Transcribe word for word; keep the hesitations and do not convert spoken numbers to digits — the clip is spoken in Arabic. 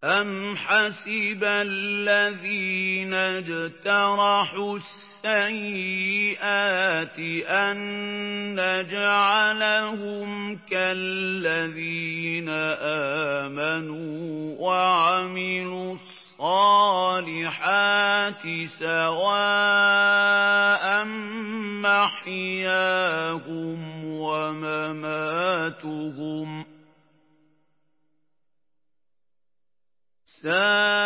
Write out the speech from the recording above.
أَمْ حَسِبَ الَّذِينَ اجْتَرَحُوا السَّيِّئَاتِ أَن نَّجْعَلَهُمْ كَالَّذِينَ آمَنُوا وَعَمِلُوا الصَّالِحَاتِ سَوَاءً مَّحْيَاهُمْ وَمَمَاتُهُمْ ۚ سَاءَ